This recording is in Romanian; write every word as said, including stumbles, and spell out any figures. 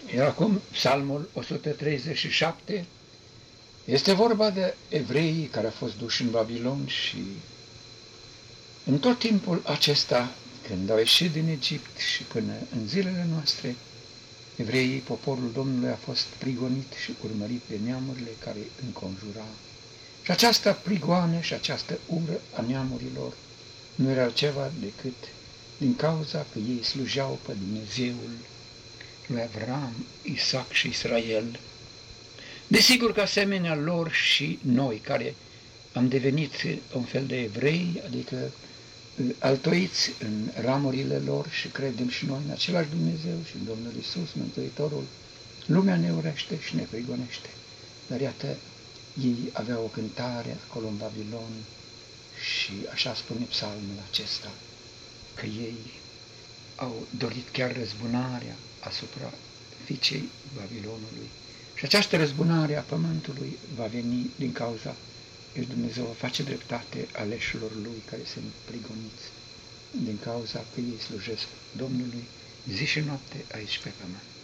Iar acum, Psalmul o sută treizeci și șapte este vorba de evreii care au fost duși în Babilon și în tot timpul acesta, când au ieșit din Egipt și până în zilele noastre, evreii, poporul Domnului, a fost prigonit și urmărit de neamurile care îi înconjurau. Și această prigoană și această ură a neamurilor nu era altceva decât din cauza că ei slujeau pe Dumnezeul lui Avram, Isaac și Israel. Desigur că asemenea lor și noi, care am devenit un fel de evrei, adică altoiți în ramurile lor și credem și noi în același Dumnezeu și în Domnul Iisus, Mântuitorul, lumea ne urește și ne prigonește. Dar iată, ei aveau o cântare acolo în Babilon și așa spune psalmul acesta, că ei au dorit chiar răzbunarea asupra fiicei Babilonului. Și această răzbunare a pământului va veni din cauza că Dumnezeu va face dreptate aleșilor Lui care sunt prigoniți din cauza că ei slujesc Domnului zi și noapte aici pe pământ.